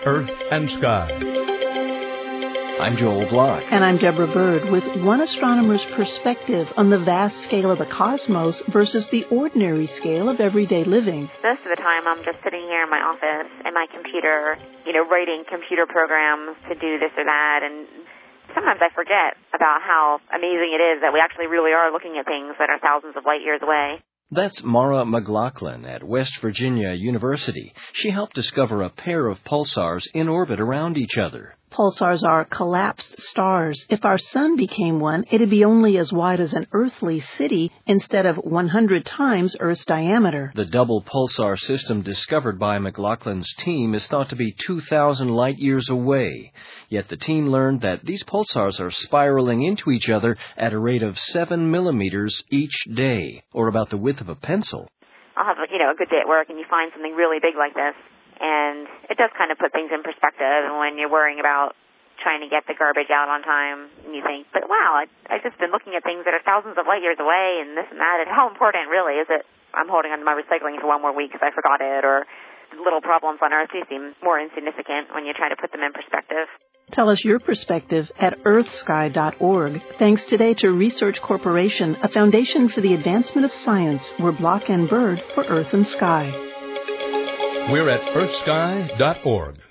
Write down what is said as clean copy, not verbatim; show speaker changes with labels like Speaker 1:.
Speaker 1: Earth and Sky.
Speaker 2: I'm Joel Block.
Speaker 3: And I'm Deborah Bird with one astronomer's perspective on the vast scale of the cosmos versus the ordinary scale of everyday living.
Speaker 4: Most of the time I'm just sitting here in my office in my computer, writing computer programs to do this or that, and sometimes I forget about how amazing it is that we actually really are looking at things that are thousands of light years away.
Speaker 2: That's Mara McLaughlin at West Virginia University. She helped discover a pair of pulsars in orbit around each other.
Speaker 3: Pulsars are collapsed stars. If our sun became one, it'd be only as wide as an earthly city instead of 100 times Earth's diameter.
Speaker 2: The double pulsar system discovered by McLaughlin's team is thought to be 2,000 light years away. Yet the team learned that these pulsars are spiraling into each other at a rate of 7 millimeters each day, or about the width of a pencil.
Speaker 4: I'll have a good day at work and you find something really big like this. And it does kind of put things in perspective. And when you're worrying about trying to get the garbage out on time, and you think, but wow, I've just been looking at things that are thousands of light years away and this and that. And how important really is it I'm holding on to my recycling for one more week because I forgot it? Or little problems on Earth do seem more insignificant when you try to put them in perspective.
Speaker 3: Tell us your perspective at earthsky.org. Thanks today to Research Corporation, a foundation for the advancement of science. We're Block and Bird for Earth and Sky.
Speaker 1: We're at earthsky.org.